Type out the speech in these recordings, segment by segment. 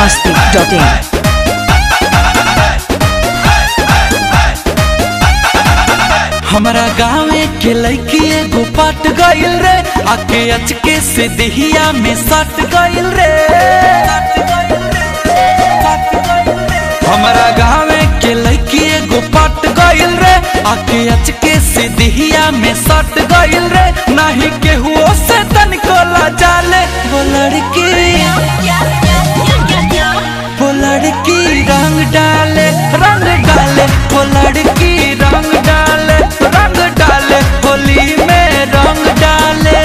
biharmasti.in। हमारा गाँव के लड़की एगो पट गइल रे, आके अचके से देहिया में सट गइल रे। हमारा गाँव के लड़की एगो पट गइल रे, आके अचके से देहिया में सट गइल रे। नहीं केहू से तनिको लाजाले वो लड़की रंग डाले वो लड़की रंग डाले होली में रंग डाले।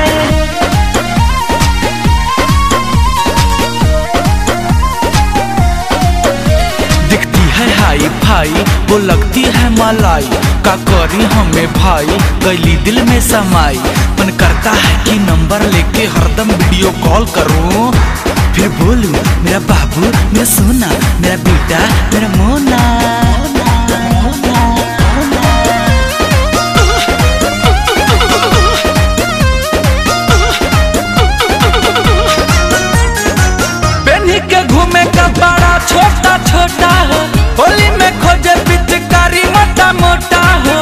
दिखती है हाई फाई वो लगती है मलाई, का करी हमें भाई गली दिल में समाई। मन करता है कि नंबर लेके हरदम वीडियो कॉल करूं, फिर बोलूं मेरा बाबू मेरा सोना मेरा बेटा मेरा मोना। बेनी के घूमे का बड़ा छोटा छोटा हो, होली में खोजे पिचकारी मोटा मोटा हो।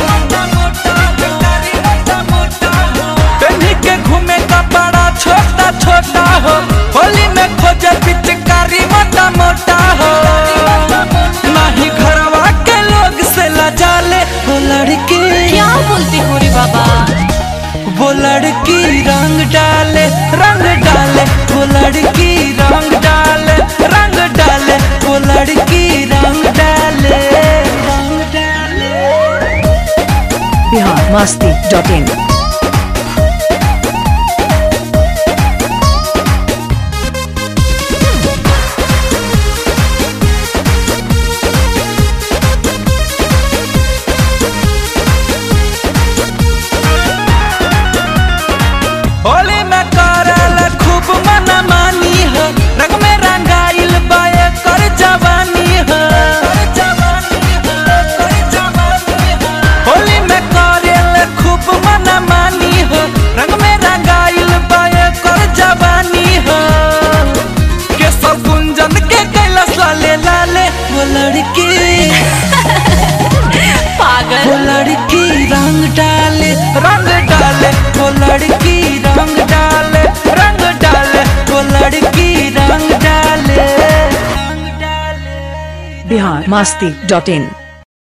बेनी के घूमे का बड़ा छोटा छोटा हो, होली में खोजे पिचकारी मोटा मोटा हो। नहीं घरवा के लोग से लजाले वो लड़की। क्या बोलती हो रे बाबा? वो लड़की रंग डाले वो लड़की रंग डाले वो लड़की रंग डाले। biharmasti.in। होली में करल खूब मना मानी हो, रंग में रंगाइल बाए कर जवानी हो। होली में करल खूब मना मानी हो, रंग में रंगाइल बाए कर जवानी हो। के सब गुंजन के कैलाश लाले वो लड़की पागल। वो लड़की रंग डाले वो लड़की रंग डाले वो लड़की रंग डाले। biharmasti.in।